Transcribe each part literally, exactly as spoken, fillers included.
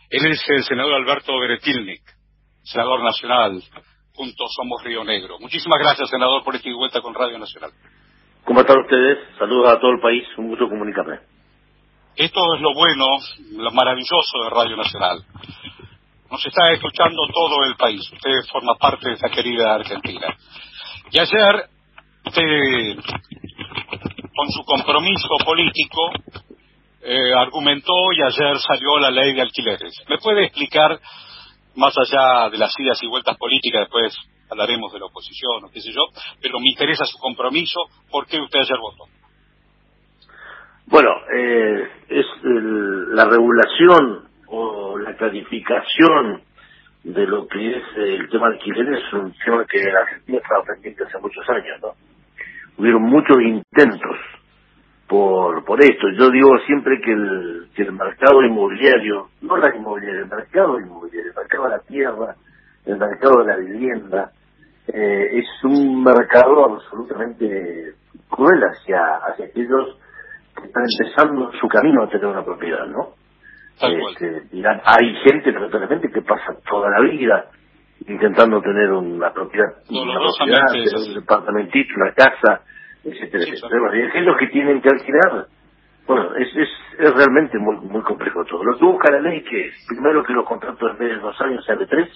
Él es el senador Alberto Beretilnik, senador nacional, juntos somos Río Negro. Muchísimas gracias, senador, por esta vuelta con Radio Nacional. ¿Cómo están ustedes? Saludos a todo el país, un gusto comunicarme. Esto es lo bueno, lo maravilloso de Radio Nacional. Nos está escuchando todo el país. Usted forma parte de esta querida Argentina. Y ayer, usted, con su compromiso político, eh, argumentó y ayer salió la ley de alquileres. ¿Me puede explicar, más allá de las idas y vueltas políticas, después hablaremos de la oposición o qué sé yo, pero me interesa su compromiso, ¿por qué usted ayer votó? Bueno, eh, es el, la regulación o la clarificación de lo que es el tema de alquileres es un tema que la Argentina estaba pendiente hace muchos años, ¿no? Hubieron muchos intentos por por esto. Yo digo siempre que el, que el mercado inmobiliario, no la inmobiliaria, el mercado inmobiliario, el mercado de la tierra, el mercado de la vivienda, eh, es un mercado absolutamente cruel hacia, hacia aquellos que están empezando su camino a tener una propiedad, ¿no? Este, dirán, hay gente lamentablemente que pasa toda la vida intentando tener una propiedad, una propiedad, tener un departamentito, una casa, etcétera, sí, etcétera. Y aquellos que tienen que alquilar, bueno, es, es, es realmente muy muy complejo todo. Lo que busca la ley que es, primero, que los contratos en vez de dos años sean de tres,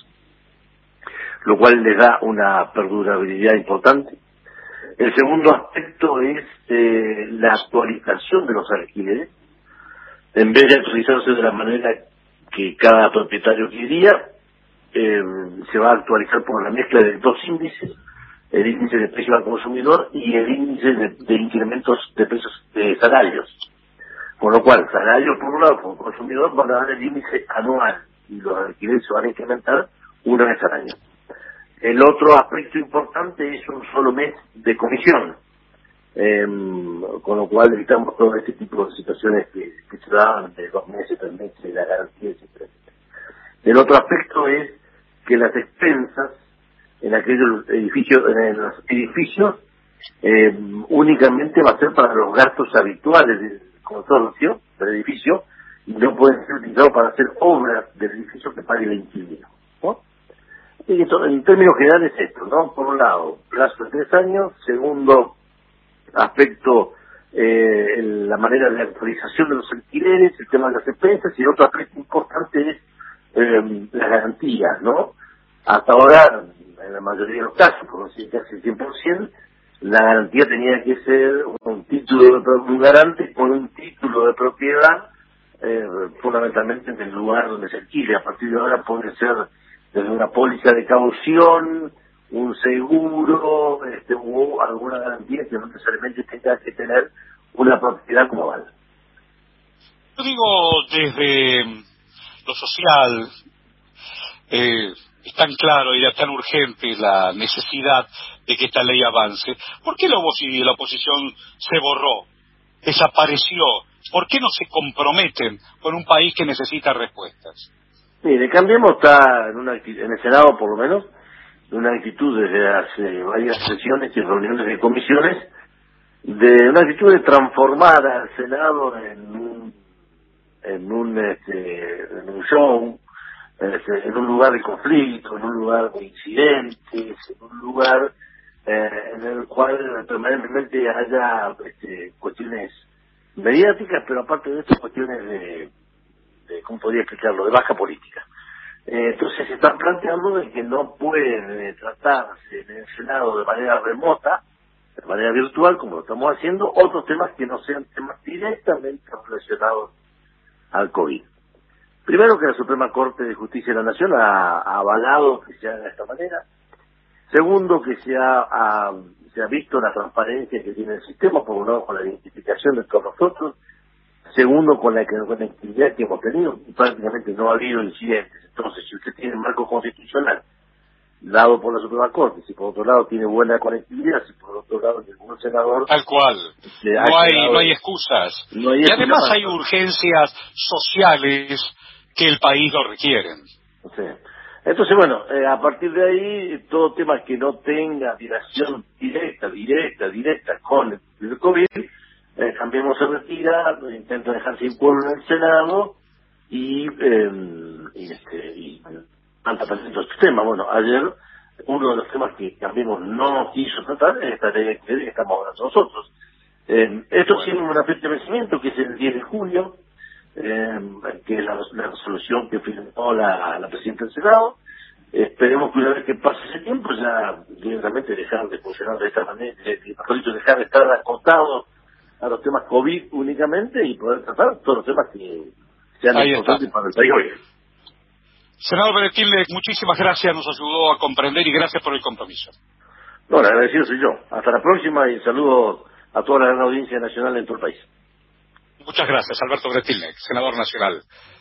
lo cual les da una perdurabilidad importante. El segundo aspecto es eh, la actualización de los alquileres. En vez de actualizarse de la manera que cada propietario quería, eh, se va a actualizar por la mezcla de dos índices, el índice de precio al consumidor y el índice de, de incrementos de precios de salarios. Con lo cual, salarios por un lado, por consumidor, van a dar el índice anual y los alquileres se van a incrementar una vez al año. El otro aspecto importante es un solo mes de comisión, eh, con lo cual evitamos todo este tipo de situaciones que, que se dan de dos meses, tres meses, la garantía, etcétera. El otro aspecto es que las expensas en aquellos edificios, en los edificios, eh, únicamente va a ser para los gastos habituales del consorcio del edificio y no pueden ser utilizados para hacer obras del edificio que pague el inquilino, ¿no? Y esto, en términos generales, esto, ¿no? Por un lado, plazo de tres años. Segundo aspecto, eh, la manera de actualización de los alquileres, el tema de las expensas. Y el otro aspecto importante es eh, las garantías, ¿no? Hasta ahora, en la mayoría de los casos, por no decir casi el cien por ciento, la garantía tenía que ser un título de un garante con un título de propiedad, eh, fundamentalmente en el lugar donde se alquile. A partir de ahora puede ser desde una póliza de caución, un seguro, este, o alguna garantía que no necesariamente tenga que tener una propiedad como aval. Yo digo, desde lo social, eh, es tan claro y es tan urgente la necesidad de que esta ley avance. ¿Por qué la, opos- la oposición se borró, desapareció? ¿Por qué no se comprometen con un país que necesita respuestas? Mire, Cambiemos está en, una, en el Senado, por lo menos, en una actitud desde hace varias sesiones y reuniones de comisiones, de una actitud de transformar al Senado en un, en un, este, en un show, este, en un lugar de conflicto, en un lugar de incidentes, en un lugar eh, en el cual permanentemente haya este, cuestiones mediáticas, pero aparte de esto, cuestiones de de, ¿cómo podría explicarlo?, de baja política. Eh, entonces se están planteando de que no puede tratarse en el Senado de manera remota, de manera virtual, como lo estamos haciendo, otros temas que no sean temas directamente relacionados al COVID. Primero, que la Suprema Corte de Justicia de la Nación ha, ha avalado que se haga de esta manera. Segundo, que se ha, ha, se ha visto la transparencia que tiene el sistema, por un lado con la identificación de todos nosotros. Segundo, con la conectividad que hemos tenido, prácticamente no ha habido incidentes. Entonces, si usted tiene un marco constitucional dado por la Suprema Corte, si por otro lado tiene buena conectividad, si por otro lado ningún senador... Tal cual. No hay, no hay excusas. No hay y excusa además hay urgencias sociales que el país lo requieren. Sí. Entonces, bueno, eh, a partir de ahí, todo tema que no tenga relación directa, directa, directa con el COVID... Eh, Cambiemos se retira, intenta dejar sin pueblo en el Senado y eh, y, este, y tanta presente este tema. Bueno, ayer uno de los temas que Cambiemos no quiso tratar es esta ley que estamos hablando nosotros. Eh, esto Bueno. tiene una fecha de vencimiento que es el diez de julio, eh, que es la, la resolución que firmó la, la presidenta del Senado. Esperemos que una vez que pase ese tiempo ya directamente dejar de funcionar de esta manera, eh, mejor dicho, dejar de estar acotados a los temas COVID únicamente y poder tratar todos los temas que sean Ahí importantes está. para el país hoy. Senador Bretilnec, muchísimas gracias, nos ayudó a comprender y gracias por el compromiso. No, el agradecido soy yo. Hasta la próxima y saludo a toda la gran audiencia nacional en todo el país. Muchas gracias, Alberto Bretilnec, senador nacional.